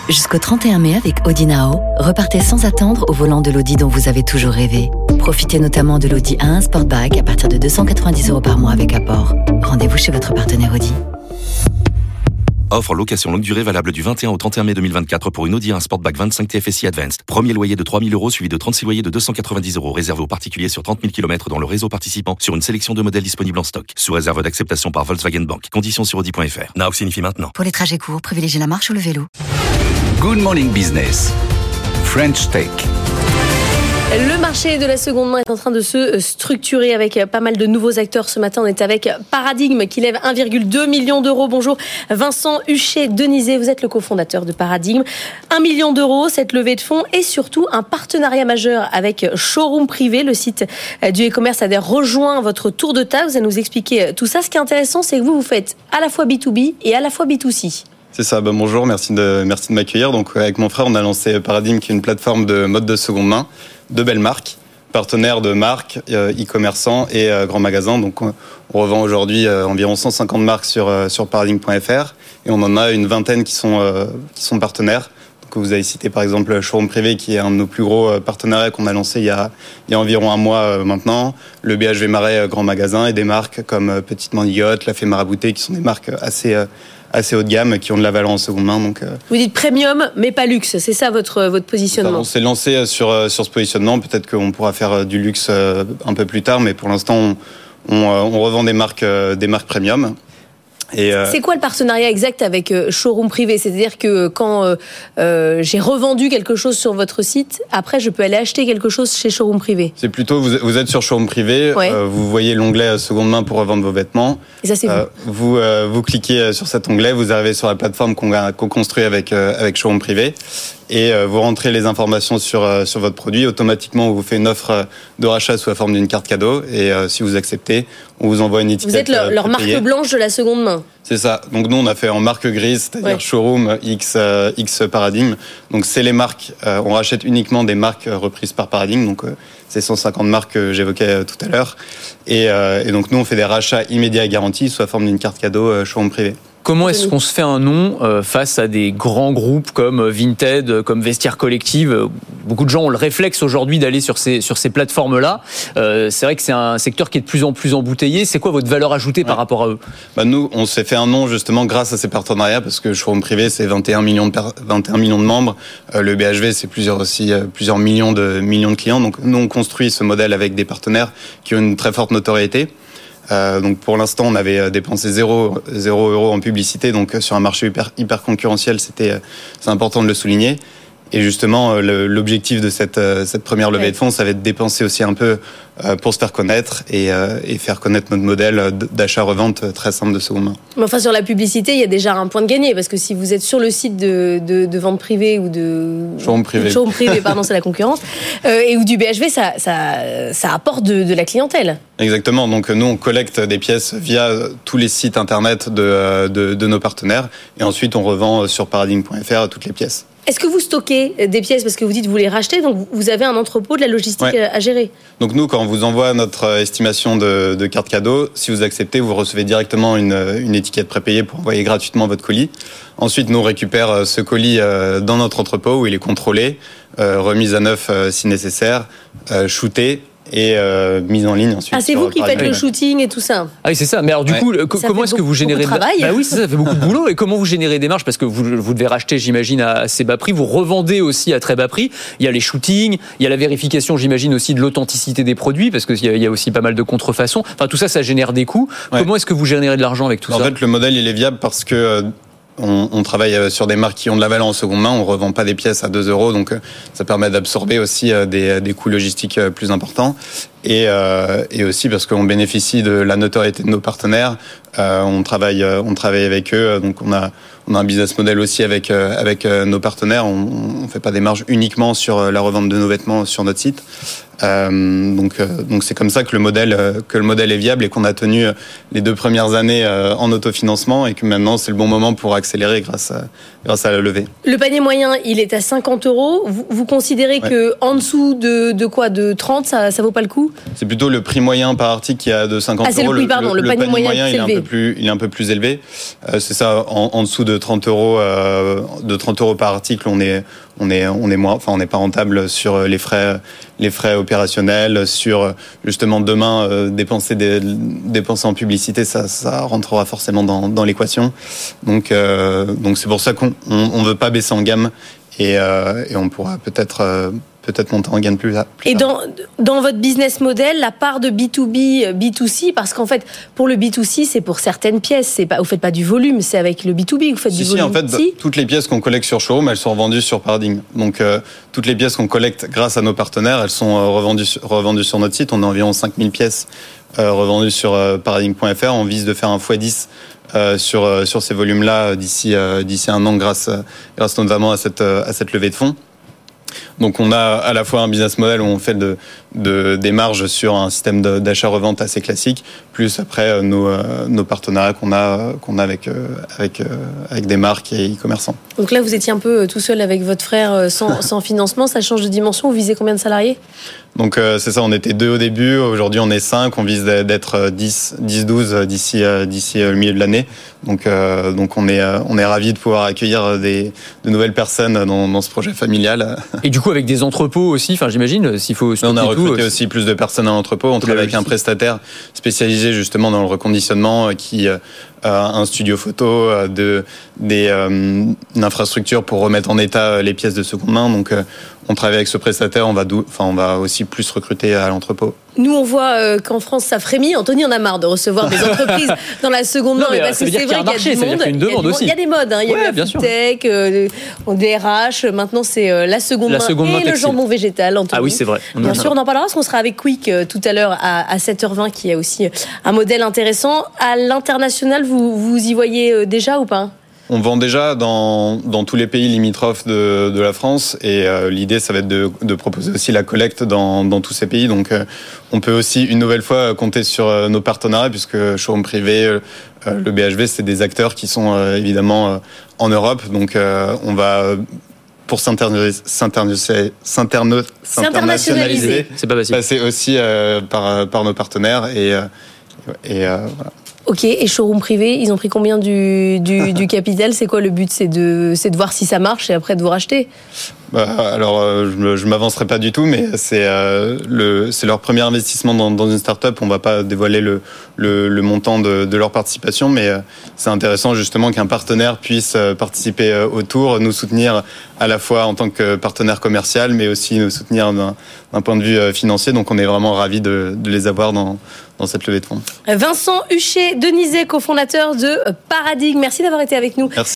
Jusqu'au 31 mai avec Audi Now, repartez sans attendre au volant de l'Audi dont vous avez toujours rêvé. Profitez notamment de l'Audi A1 Sportback à partir de 290 € par mois avec apport. Rendez-vous chez votre partenaire Audi. Offre location longue durée valable du 21 au 31 mai 2024 pour une Audi A1 Sportback 25 TFSI Advanced. Premier loyer de 3 000 € suivi de 36 loyers de 290 € réservé aux particuliers sur 30 000 km dans le réseau participant sur une sélection de modèles disponibles en stock. Sous réserve d'acceptation par Volkswagen Bank. Conditions sur Audi.fr. Now signifie maintenant. Pour les trajets courts, privilégiez la marche ou le vélo. Good Morning Business, French Tech. Le marché de la seconde main est en train de se structurer avec pas mal de nouveaux acteurs. Ce matin, on est avec Paradigme qui lève 1,2 million d'euros. Bonjour Vincent Huchet-Denizé, vous êtes le cofondateur de Paradigme. 1 million d'euros, cette levée de fonds et surtout un partenariat majeur avec Showroom Privé. Le site du e-commerce a rejoint votre tour de table. Vous allez nous expliquer tout ça. Ce qui est intéressant, c'est que vous faites à la fois B2B et à la fois B2C. C'est ça, bonjour, merci de m'accueillir. Donc avec mon frère, on a lancé Paradigme qui est une plateforme de mode de seconde main, de belles marques, partenaires de marques, e-commerçants et grands magasins. Donc on revend aujourd'hui environ 150 marques sur paradigme.fr et on en a une vingtaine qui sont partenaires. Donc vous avez cité par exemple Showroom Privé qui est un de nos plus gros partenariats qu'on a lancé il y a environ un mois maintenant. Le BHV Marais grand magasin et des marques comme Petite Mandigote, La Fée Maraboutée qui sont des marques assez haut de gamme qui ont de la valeur en seconde main. Donc, Vous dites premium mais pas luxe, c'est ça votre positionnement? On s'est lancé sur ce positionnement, peut-être qu'on pourra faire du luxe un peu plus tard, mais pour l'instant on revend des marques premium. Et c'est quoi le partenariat exact avec Showroom Privé? C'est-à-dire que quand j'ai revendu quelque chose sur votre site, après je peux aller acheter quelque chose chez Showroom Privé? C'est plutôt, vous êtes sur Showroom Privé, ouais. Vous voyez l'onglet seconde main pour revendre vos vêtements. Et ça c'est vous cliquez sur cet onglet, vous arrivez sur la plateforme qu'on construit avec Showroom Privé. Et vous rentrez les informations sur votre produit. Automatiquement, on vous fait une offre de rachat sous la forme d'une carte cadeau. Et si vous acceptez, on vous envoie une étiquette. Vous êtes leur marque blanche de la seconde main. C'est ça. Donc nous, on a fait en marque grise, c'est-à-dire Showroom X Paradigme. Donc c'est les marques. On rachète uniquement des marques reprises par Paradigme. Donc c'est 150 marques que j'évoquais tout à l'heure. Et donc nous, on fait des rachats immédiats et garantis sous la forme d'une carte cadeau Showroom Privé. Comment est-ce qu'on se fait un nom face à des grands groupes comme Vinted, comme Vestiaire Collective? Beaucoup de gens ont le réflexe aujourd'hui d'aller sur ces plateformes-là. C'est vrai que c'est un secteur qui est de plus en plus embouteillé. C'est quoi votre valeur ajoutée par rapport à eux? Nous, on s'est fait un nom justement grâce à ces partenariats parce que Showroom Privé, c'est 21 millions de membres. Le BHV, c'est plusieurs millions de clients. Donc nous, on construit ce modèle avec des partenaires qui ont une très forte notoriété. Donc pour l'instant, on avait dépensé 0 € en publicité, donc sur un marché hyper concurrentiel, c'est important de le souligner. Et justement, l'objectif de cette première levée de fonds, ça va être de dépenser aussi un peu pour se faire connaître et faire connaître notre modèle d'achat-revente très simple de seconde main. Mais enfin, sur la publicité, il y a déjà un point de gagné, parce que si vous êtes sur le site de vente privée ou de Showroom Privé, pardon, c'est la concurrence, ou du BHV, ça apporte de la clientèle. Exactement. Donc nous, on collecte des pièces via tous les sites internet de nos partenaires, et ensuite on revend sur paradigme.fr toutes les pièces. Est-ce que vous stockez des pièces parce que vous dites que vous les rachetez, donc vous avez un entrepôt, de la logistique à gérer? Donc nous, quand on vous envoie notre estimation de carte cadeau, si vous acceptez, vous recevez directement une étiquette prépayée pour envoyer gratuitement votre colis. Ensuite, nous, on récupère ce colis dans notre entrepôt où il est contrôlé, remis à neuf si nécessaire, shooté et mise en ligne ensuite. Ah, c'est vous qui faites le shooting et tout ça? Ah oui, c'est ça. Mais alors du coup, comment est-ce que vous générez de travail? Oui, ça fait beaucoup de boulot. Et comment vous générez des marges? Parce que vous devez racheter, j'imagine, à assez bas prix. Vous revendez aussi à très bas prix. Il y a les shootings, il y a la vérification, j'imagine, aussi de l'authenticité des produits, parce qu'il y a aussi pas mal de contrefaçons. Enfin, tout ça, ça génère des coûts. Comment est-ce que vous générez de l'argent avec tout ça? En fait, le modèle, il est viable parce que on travaille sur des marques qui ont de la valeur en seconde main. On revend pas des pièces à 2 €, donc ça permet d'absorber aussi des coûts logistiques plus importants. Et aussi parce qu'on bénéficie de la notoriété de nos partenaires. On travaille avec eux, donc on a un business model aussi avec nos partenaires. On fait pas des marges uniquement sur la revente de nos vêtements sur notre site. Donc c'est comme ça que le modèle est viable et qu'on a tenu les 2 premières années en autofinancement et que maintenant c'est le bon moment pour accélérer grâce à la levée. Le panier moyen, il est à 50 €. Vous considérez que en dessous de 30, ça vaut pas le coup? tout? C'est plutôt le prix moyen par article qui a de 50 c'est euros. Le panier moyen il est un peu plus élevé. C'est ça, en dessous de 30 euros par article, on est moins, enfin on n'est pas rentable sur les frais opérationnels, sur justement demain dépenser en publicité, ça rentrera forcément dans l'équation. Donc c'est pour ça qu'on veut pas baisser en gamme et on pourra peut-être monter en gamme plus tard. Et dans votre business model, la part de B2B, B2C, parce qu'en fait, pour le B2C, c'est pour certaines pièces. Vous faites pas du volume, c'est avec le B2B que vous faites du volume. En fait, toutes les pièces qu'on collecte sur Showroom, elles sont revendues sur Paradigme. Donc, toutes les pièces qu'on collecte grâce à nos partenaires, elles sont revendues sur notre site. On a environ 5000 pièces revendues sur paradigme.fr. On vise de faire un x10 sur ces volumes-là d'ici un an grâce notamment à cette levée de fonds. Donc on a à la fois un business model où on fait des marges sur un système d'achat-revente assez classique, plus après nos partenariats qu'on a avec des marques et e-commerçants. Donc là vous étiez un peu tout seul avec votre frère sans financement, ça change de dimension, vous visez combien de salariés ? Donc c'est ça, on était 2 au début, aujourd'hui on est 5, on vise d'être 10-12 d'ici le milieu de l'année. Donc on est ravis de pouvoir accueillir de nouvelles personnes dans ce projet familial. Et du coup avec des entrepôts aussi, enfin j'imagine, s'il faut... On a recruté aussi plus de personnes à l'entrepôt, on travaille avec un prestataire spécialisé justement dans le reconditionnement qui a un studio photo, une infrastructure pour remettre en état les pièces de seconde main. Donc on travaille avec ce prestataire, on va aussi plus recruter à l'entrepôt. Nous, on voit qu'en France, ça frémit. Anthony en a marre de recevoir des entreprises dans la seconde main. Parce que c'est vrai qu'il y a du monde. Il y a des modes. Il y a la food tech, des RH. Maintenant, c'est la seconde main et le jambon végétal. Anthony. Ah oui, c'est vrai. Bien sûr, on en parlera parce qu'on sera avec Quick tout à l'heure à 7h20, qui est aussi un modèle intéressant. À l'international, vous y voyez déjà ou pas ? On vend déjà dans tous les pays limitrophes de la France et l'idée, ça va être de proposer aussi la collecte dans tous ces pays. Donc, on peut aussi une nouvelle fois compter sur nos partenariats puisque Showroom Privé, le BHV, c'est des acteurs qui sont évidemment en Europe. Donc, on va pour s'internationaliser, c'est pas facile. Passer aussi par nos partenaires et voilà. Ok, et Showroom Privé, ils ont pris combien du capital ? C'est quoi le but ? C'est de voir si ça marche et après de vous racheter ? Alors, je m'avancerai pas du tout, mais c'est leur premier investissement dans une start-up. On va pas dévoiler le montant de leur participation, mais c'est intéressant justement qu'un partenaire puisse participer au tour, nous soutenir à la fois en tant que partenaire commercial, mais aussi nous soutenir d'un point de vue financier. Donc, on est vraiment ravis de les avoir dans cette levée de fonds. Vincent Huchet-Denizet, cofondateur de Paradigme. Merci d'avoir été avec nous. Merci.